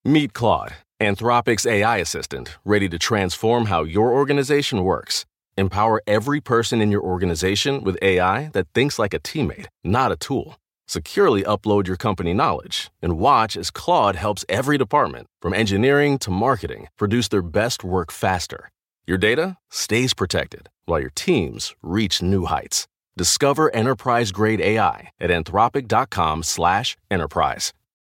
Meet Claude, Anthropic's AI assistant, ready to transform how your organization works. Empower every person in your organization with AI that thinks like a teammate, not a tool. Securely upload your company knowledge and watch as Claude helps every department, from engineering to marketing, produce their best work faster. Your data stays protected while your teams reach new heights. Discover enterprise-grade AI at anthropic.com/enterprise.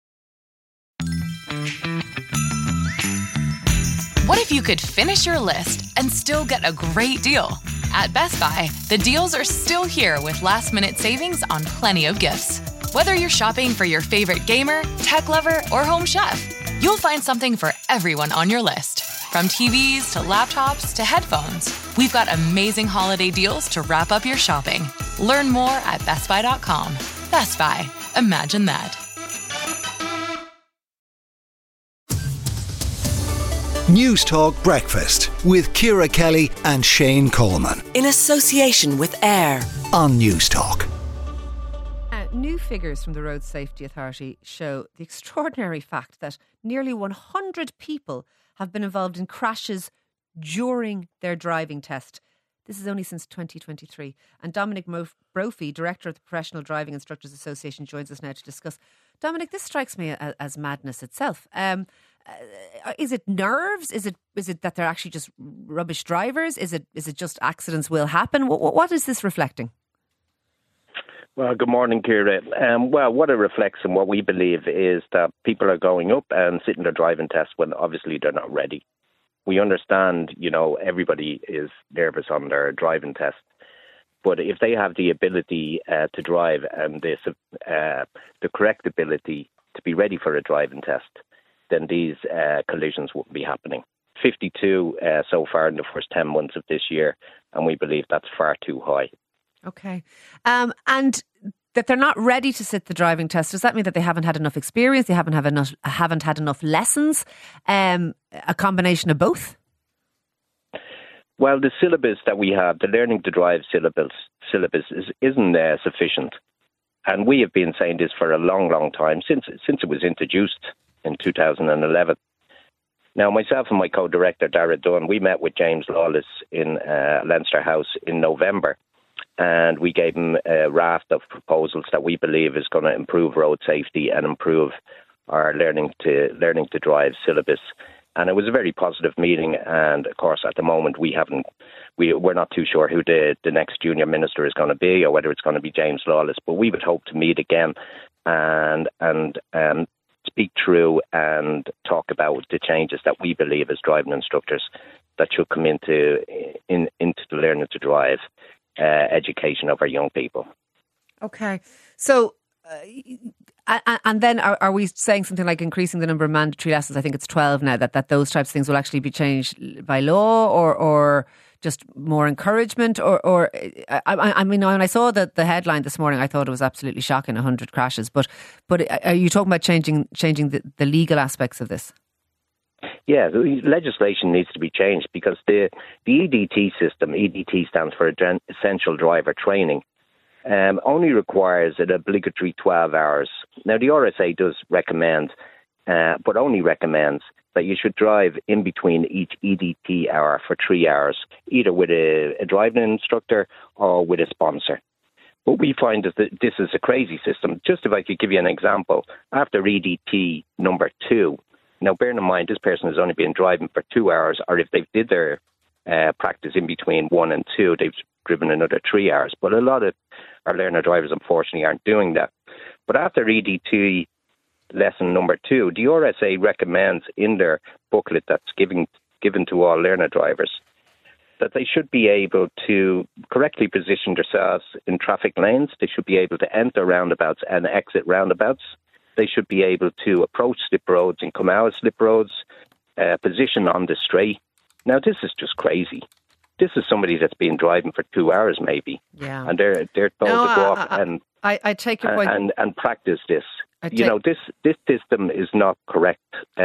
What if you could finish your list and still get a great deal? At Best Buy, the deals are still here with last-minute savings on plenty of gifts. Whether you're shopping for your favorite gamer, tech lover, or home chef, you'll find something for everyone on your list. From TVs to laptops to headphones, we've got amazing holiday deals to wrap up your shopping. Learn more at bestbuy.com. Best Buy. Imagine that. News Talk Breakfast with Ciara Kelly and Shane Coleman. In association with AIR on News Talk. New figures from the Road Safety Authority show the extraordinary fact that nearly 100 people have been involved in crashes during their driving test. This is only since 2023. And Dominic Brophy, Director of the Professional Driving Instructors Association, joins us now to discuss. Dominic, this strikes me as madness itself. Is it nerves? Is it that they're actually just rubbish drivers? Is it just accidents will happen? What is this reflecting? Well, good morning, Ciara. Well, what it reflects and what we believe is that people are going up and sitting their driving test when obviously they're not ready. We understand, everybody is nervous on their driving test. But if they have the ability to drive and the correct ability to be ready for a driving test, then these collisions wouldn't be happening. 52 so far in the first 10 months of this year, and we believe that's far too high. Okay. And that they're not ready to sit the driving test, does that mean that they haven't had enough experience, they haven't had enough lessons, a combination of both? Well, the syllabus that we have, the Learning to Drive syllabus isn't sufficient. And we have been saying this for a long, long time, since it was introduced in 2011. Now, myself and my co-director, Dara Dunn, we met with James Lawless in Leinster House in November, and we gave him a raft of proposals that we believe is going to improve road safety and improve our learning to drive syllabus. And it was a very positive meeting. And of course, at the moment, we're not too sure who the next junior minister is going to be, or whether it's going to be James Lawless. But we would hope to meet again and speak through and talk about the changes that we believe as driving instructors that should come into the learning to drive education of our young people. Okay, so and then are we saying something like increasing the number of mandatory lessons? I think it's 12 now. That those types of things will actually be changed by law, or just more encouragement, or I mean, when I saw the headline this morning, I thought it was absolutely shocking, 100 crashes. But are you talking about changing the legal aspects of this? Yeah, the legislation needs to be changed because the EDT system, EDT stands for Essential Driver Training, only requires an obligatory 12 hours. Now, the RSA does recommend, but only recommends, that you should drive in between each EDT hour for 3 hours, either with a driving instructor or with a sponsor. But we find that this is a crazy system. Just if I could give you an example, after EDT number 2, now, bearing in mind, this person has only been driving for 2 hours, or if they did their practice in between 1 and 2, they've driven another 3 hours. But a lot of our learner drivers, unfortunately, aren't doing that. But after EDT lesson number 2, the RSA recommends in their booklet that's given to all learner drivers that they should be able to correctly position themselves in traffic lanes. They should be able to enter roundabouts and exit roundabouts. They should be able to approach slip roads and come out of slip roads, position on the straight. Now, this is just crazy. This is somebody that's been driving for 2 hours, maybe, and they're told to go off and I take your point and practice this. This system is not correct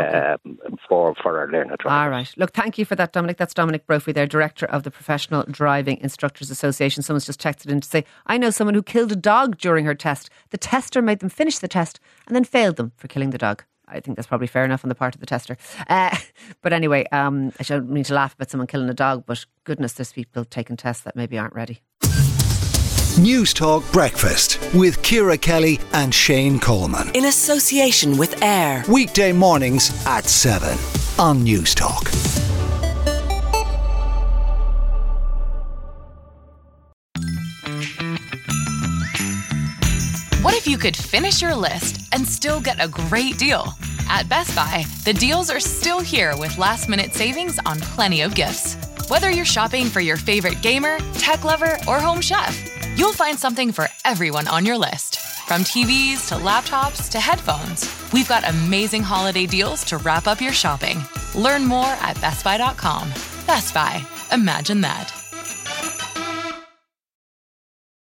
for our learner drivers. All right. Look, thank you for that, Dominic. That's Dominic Brophy there, Director of the Professional Driving Instructors Association. Someone's just texted in to say, I know someone who killed a dog during her test. The tester made them finish the test and then failed them for killing the dog. I think that's probably fair enough on the part of the tester. But anyway, I don't mean to laugh about someone killing a dog, but goodness, there's people taking tests that maybe aren't ready. News Talk Breakfast with Ciara Kelly and Shane Coleman. In association with AIR. Weekday mornings at 7 on News Talk. What if you could finish your list and still get a great deal? At Best Buy, the deals are still here with last-minute savings on plenty of gifts. Whether you're shopping for your favorite gamer, tech lover, or home chef, you'll find something for everyone on your list. From TVs to laptops to headphones, we've got amazing holiday deals to wrap up your shopping. Learn more at bestbuy.com. Best Buy. Imagine that.